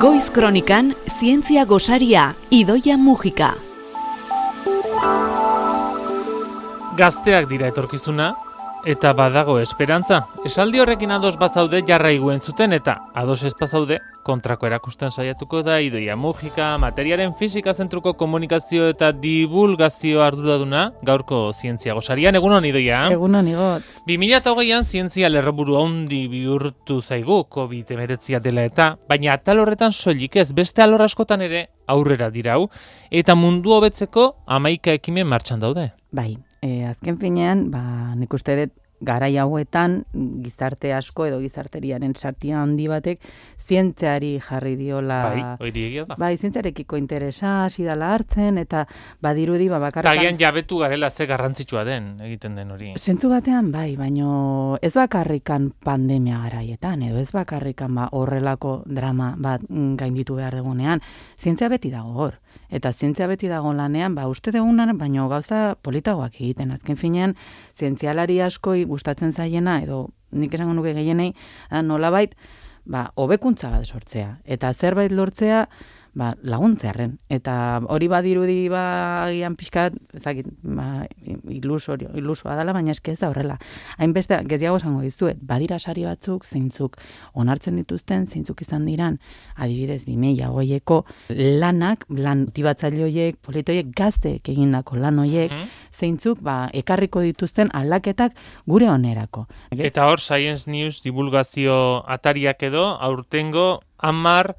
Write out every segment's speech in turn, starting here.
Goiz Kronikan, zientzia gosaria, Idoia Mujika. Gazteak dira etorkizuna, eta badago esperantza. Esaldi horrekin ados bazaude jarraigu entzuten eta ados ez bazaude kontrako erakusten saiatuko da Idoia Mujika, materiaren fisika zentruko komunikazio eta divulgazio arduraduna, gaurko zientzia gosarian. Egunon, Idoia? Egunon, Igot. 2020an zientzia lerroburu handi bihurtu zaigu COVID-19 dela eta, baina atal horretan soilik ez, beste alor askotan ere aurrera dirau, eta mundu hobetzeko 11 ekimen martxan daude. Bai, azken finean, nik uste dut garai hauetan gizarte asko edo gizarteriaren sartia handi batek zientziari jarri diola. Bai, hori egia da. Bai, zientziarekiko interesa hasi dela hartzen eta badirudi bakarrik. Tagian jabetu garela ze garrantzitsua den egiten den hori. Zentzu batean bai, baino ez bakarrikan pandemia garaietan edo ez bakarrikan horrelako drama bat gainditu behar dugunean, zientzia beti dago hor. Eta zientzia beti dago lanean, uste dugunan, baino gauza politagoak egiten. Azken finean, zientzialari askoi gustatzen zaiena, edo nik esango nuke gehienei, nolabait, hobekuntza bat sortzea. Eta zerbait lortzea, laguntzearren. Eta hori badirudi agian pixkat, ezakit, ilusoa dela, baina eske ez da horrela. Hainbeste, gehiago esango dizuet, badira sari batzuk, zeintzuk onartzen dituzten, zeintzuk izan diran, adibidez, 2020ko lanak, lan motibatzaile horiek, politoiek, gazteek egindako lan horiek, zeintzuk ekarriko dituzten aldaketak gure onerako. Eta hor, Science News divulgazio atariak edo, aurtengo 10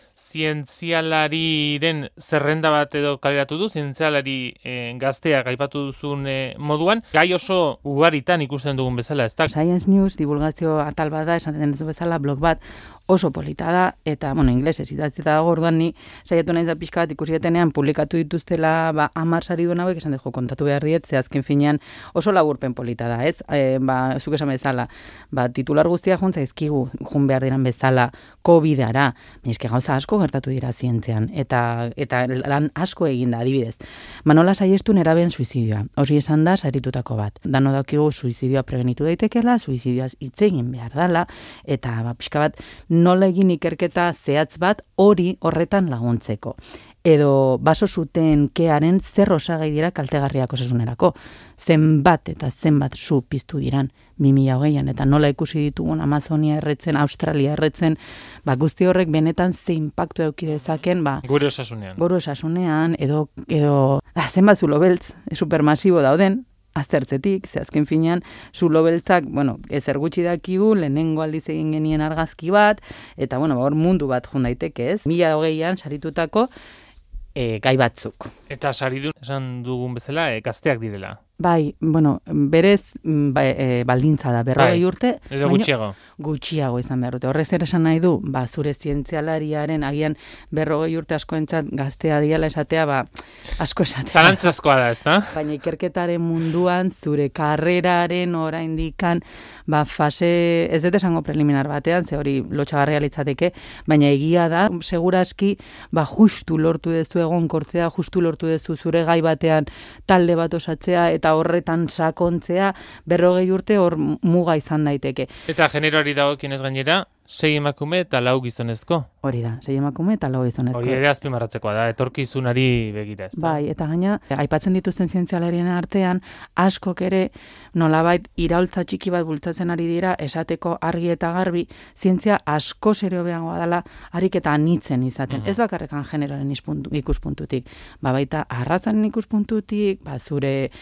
zientzialariren zerrenda bat edo kaleratu du, zientzialari gazteak aipatu duzun moduan, gai oso ugaritan ikusten dugun bezala, ez da? Science News divulgazio atal bat da, esan den duzu bezala, blog bat oso polita da, eta, inglesez idatzita dago, orduan ni saiatu nahiz da pixka bat ikusi detenean publikatu dituztela 10 saridun hauek, esan dugu kontatu behar diet, ze azken finean oso laburpen polita da, ez? Zuk esan bezala, titular guztia zaizkigu jun behar diran bezala COVID-ara, eske gauza asko gertatu dira zientzean, eta lan asko eginda, adibidez. Nola saiestu nerabeen suizidioa, hori esan da saritutako bat. Dano dakigu suizidioa prebenitu daitekela, suizidioaz hitz egin behar dela, eta pixka bat nola egin ikerketa zehatz bat hori horretan laguntzeko. Edo baso zuten kearen zer osagai dira kaltegarriak osasunerako. Zenbat eta zenbat zu piztu diran 2020an eta nola ikusi ditugun Amazonia erretzen, Australia erretzen, guzti horrek benetan ze inpaktu eduki dezaken, gure osasunean. Gure osasunean edo zenbat zulo beltz supermasibo dauden, aztertzetik, ze azken finean, zulo beltzak, ezer gutxi dakigu, lehenengo aldiz egin genien argazki bat, eta hor mundu bat jun daiteke, ez? 2020an saritutako gai batzuk. Eta saridun esan dugun bezala, gazteak direla. Bai, berez baldintza da, 40 urte. Edo gutxiago. Gutxiago izan behar dute. Horrez ere esan nahi du, zure zientzialariaren agian 40 urte askoentzat gaztea diala esatea, asko esatea. Zalantzazkoa da, ez da? Baina ikerketaren munduan, zure karreraren oraindikan, fase, ez dut esango preliminar batean, ze hori lotxagarria litzateke, baina egia da, seguraski, justu lortu dezu egonkortzea, justu lortu dezu zure gai batean talde bat osatzea, eta horretan sakontzea 40 urte hor muga izan daiteke. Eta generoari dagokienez gainera, 6 emakume eta 4 gizonezko. Hori da, 6 emakume eta 4 gizonezko. Hori ere azpimarratzekoa da, etorkizunari begira, ez da? Bai, eta gaina, aipatzen dituzten zientzialarien artean, askok ere nolabait iraultza txiki bat bultzatzen ari dira, esateko argi eta garbi, zientzia asko serioagoa dela, harik eta anitzen izaten. Ez bakarrekan generoaren ikuspuntutik. Baita arrazaren ikuspuntutik, zure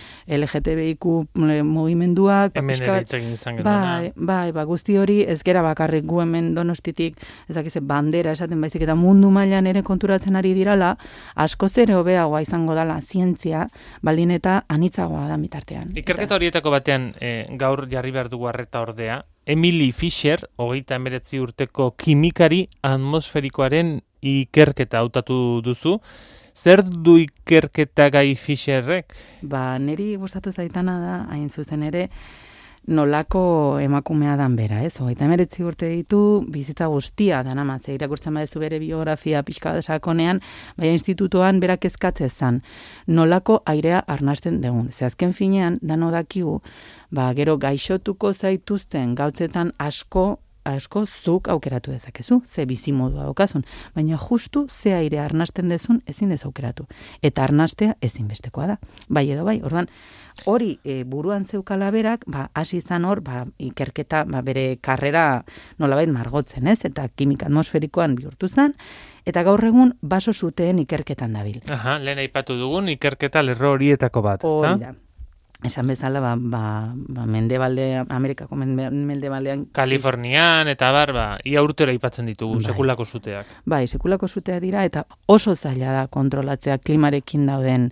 LGTBIQ mugimenduak. Hemen ere itzegin izan genuen. Bai, guzti hori ez gera bakarrik gu hemen Donostitik, ezakize bandera esaten baizik eta mundu mailan ere konturatzen ari dirala, asko ere hobeagoa izango dela zientzia, baldin eta anitzagoa da bitartean. Ikerketa horietako batean gaur jarri behar dugu arreta ordea, Emily Fisher, 39 urteko kimikari atmosferikoaren ikerketa hautatu duzu. Zer du ikerketa gai Fisherrek? Niri gustatu zaitana da, hain zuzen ere, nolako emakumea dan bera, ez? 39 urte ditu, bizitza guztia danama, ze irakurtzen badezu bere biografia pixka sakonean, baina institutoan berak eskatzen zan, nolako airea arnasten dugun. Ze azken finean, dano dakigu, gero gaixotuko zaituzten gautzetan asko asko zuk aukeratu dezakezu, ze bizimodua daukazun, baina justu ze aire arnasten dezun ezin dezu aukeratu. Eta arnastea ezinbestekoa da. Bai edo bai, ordan hori buruan zeukala berak, hasi izan hor, ikerketa, bere karrera nolabait margotzen, ez? Eta kimika atmosferikoan bihurtu zen, eta gaur egun baso suteen ikerketan dabil. Aha, lehen aipatu dugun ikerketa lerro horietako bat, ezta? Hori da. Esan bezala, mendebalde, Amerikako mendebaldean... Kalifornian, eta ia urtero aipatzen ditugu, sekulako suteak. Bai, sekulako suteak dira, eta oso zaila da kontrolatzea klimarekin dauden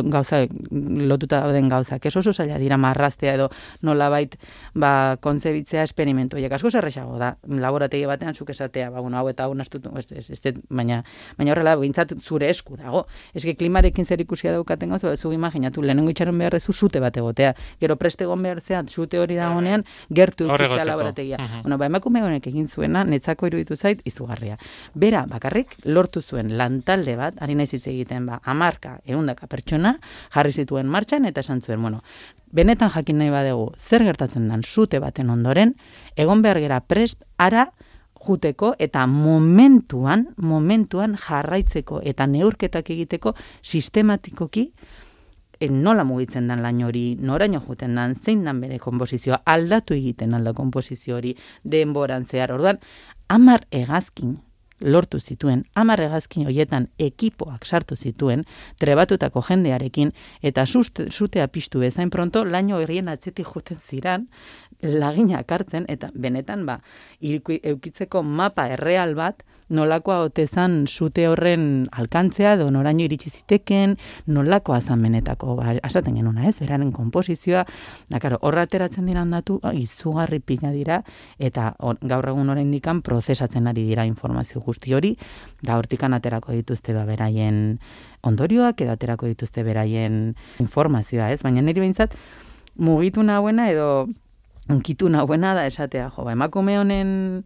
lotuta dauden gauzak. Ez oso zaila dira marraztea edo nolabait kontzebitzea esperimentu. Asko zerrexago da, laborategi batean zuk esatea, hau eta hau nastutu, baina horrela, bintzat zure esku dago. Eske klimarekin zer ikusia daukaten gauza, zu imaginatu, lehenengo itxaron beharrezu zute bat egotea. Gero preste egon behar zean, zute hori dagoenean, gertu ikitzea laborategia. Emakume honek egin zuena, netzako iruditu zait, izugarria. Bera, bakarrik, lortu zuen lantalde bat, ari naiz hitz egiten, 10, 100 pertsona, jarri zituen martxan, eta esan zuen, benetan jakin nahi badegu, zer gertatzen den zute baten ondoren, egon behar gera prest, ara, juteko eta momentuan jarraitzeko eta neurketak egiteko sistematikoki nola mugitzen dan lain hori, noraino juten dan, zein dan bere konposizioa, aldatu egiten alda konposizio hori denboran zehar. Orduan, 10 hegazkin lortu zituen, 10 hegazkin horietan ekipoak sartu zituen, trebatutako jendearekin, eta zutea piztu bezain pronto, laino herrien atzetik juten ziran, laginak hartzen, eta benetan eukitzeko mapa erreal bat, nolakoa otezan zute horren alkantzea, edo noraino iritsi ziteken, nolakoa zan benetako, asaten genuna ez, beraren konposizioa, horra ateratzen diran datu, izugarri pila dira, eta gaur egun oraindikan prozesatzen ari dira informazio guzti hori, hortikan aterako dituzte beraien ondorioak, edo aterako dituzte beraien informazioa ez, baina niri behintzat mugitu nahuena edo unkitu nahuena da esatea, emakume honen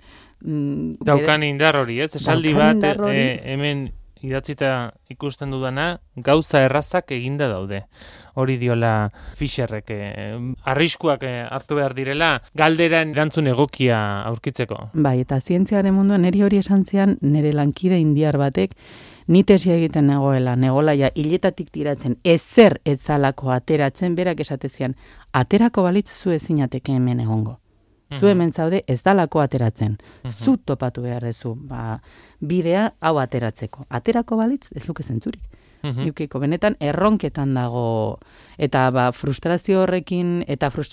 daukan indar hori, ez? Esaldi bat, hemen idatzita ikusten dudana, gauza errazak eginda daude. Hori diola Fisherrek, arriskuak hartu behar direla, galderan erantzun egokia aurkitzeko. Bai, eta zientziaren munduan niri hori esan zian, nire lankide indiar batek, ni tesia egiten negolaia hiletatik tiratzen, ezer etzalako ateratzen, berak esatezian, aterako balitz zu ezinateke hemen egongo. Zu hemen zaude ez dalako ateratzen. Zu topatu behar dezu, bidea hau ateratzeko. Aterako balitz ez luke zentzurik. Iukiko, benetan erronketan dago, eta frustrazio horrekin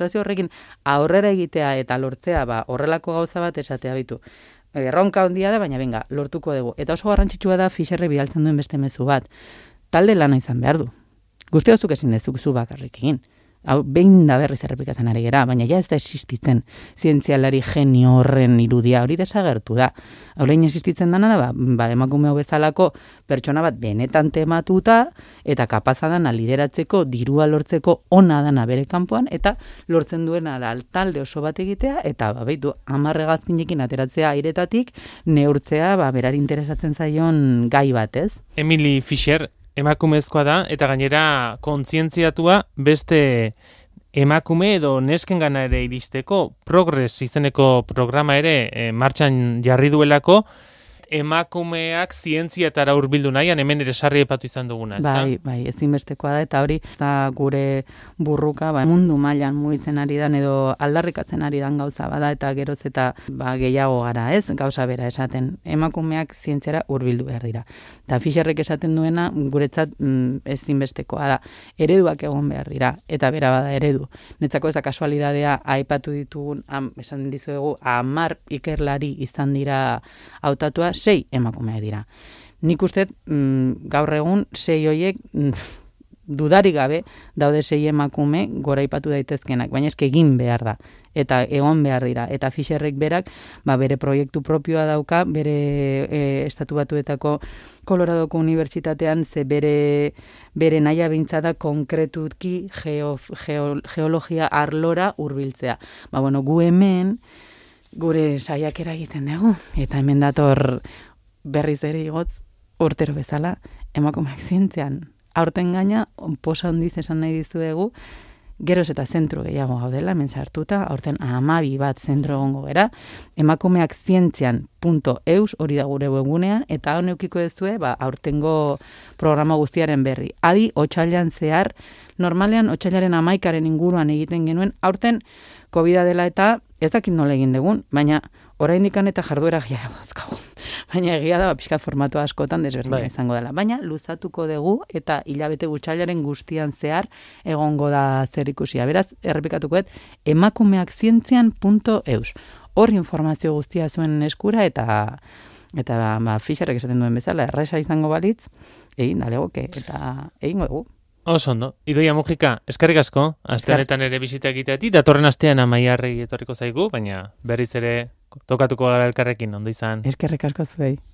aurrera egitea eta lortzea horrelako gauza bat esatea bitu. Erronka handia da, baina lortuko dugu. Eta oso garrantzitsua da Fisherre bidaltzen duen beste mezu bat. Talde lana izan behar du. Guzti hozuk ezin dezuk zu bakarrik egin. Hau, behin da berriz errepikatzen ari gera, baina ja ez da existitzen zientzialari genio horren irudia, hori desagertu da. Horrein existitzen dana da, emakume hau bezalako pertsona bat benetan tematuta, eta kapaza dana lideratzeko, dirua lortzeko ona dana bere kanpoan, eta lortzen duena talde oso bat egitea, eta behitu, 10 hegazkinekin ateratzea airetatik, neurtzea, berari interesatzen zaion gai bat, ez? Emily Fisher, emakumezkoa da, eta gainera kontzientziatua beste emakume edo neskengana ere iristeko Progress izeneko programa ere martxan jarri duelako, emakumeak zientziatara hurbildu nahian, hemen ere sarri epatu izan duguna, ezta? Bai, ezinbestekoa da, eta hori da gure burruka, mundu mailan mugitzen ari dan edo aldarrikatzen ari dan gauza bada, eta geroz eta gehiago gara, ez? Gauza bera esaten, emakumeak zientziara hurbildu behar dira. Eta Fisherrek esaten duena, guretzat ezinbestekoa da, ereduak egon behar dira, eta bera bada eredu. Netzako ez da kasualidadea aipatu ditugun, esan dizuegu, 10 ikerlari izan dira hautatua, 6 emakumea dira. Nik uste, gaur egun 6 horiek dudarik gabe daude 6 emakume gora aipatu daitezkenak, baina eske egin behar da, eta egon behar dira. Eta Fisherrek berak bere proiektu propioa dauka, bere Estatu Batuetako Koloradoko Unibertsitatean, ze bere naia bintzada konkretuki geologia arlora hurbiltzea. Gu hemen gure saiakera egiten dugu, eta hemen dator berriz ere igotz urtero bezala emakumeak zientzian. Aurten gaina, posa handiz esan nahi dizuegu, geroz eta zentro gehiago gaudela, hemen sartuta, aurten 12 bat zentro egongo gera, emakumeak zientzian.eus, hori da gure webgunean, eta hau neukiko dezue, aurtengo programa guztiaren berri. Adi, otsailean zehar, normalean otsailaren 11aren inguruan egiten genuen, aurten COVID dela eta ez dakit nola egin dugun, baina oraindikan eta jarduera gehiago dauzkagu. Baina egia da, pixkat formatu askotan desberdina izango dela. Baina luzatuko dugu eta hilabete gutxailaren guztian zehar egongo da zer ikusia. Beraz, errepikatukoet, emakumeakzientzian.eus. Hor informazio guztia zuen eskura eta fixarek esaten duen bezala, erresa izango balitz, egin dalegoke eta egingo dugu. Oso ondo. Idoia Mujika, eskerrik asko, aste honetan ere bisita egiteatik, datorren astean Amaiarrei etorriko zaigu, baina berriz ere tokatuko gara elkarrekin, ondo izan. Eskerrik asko zuei.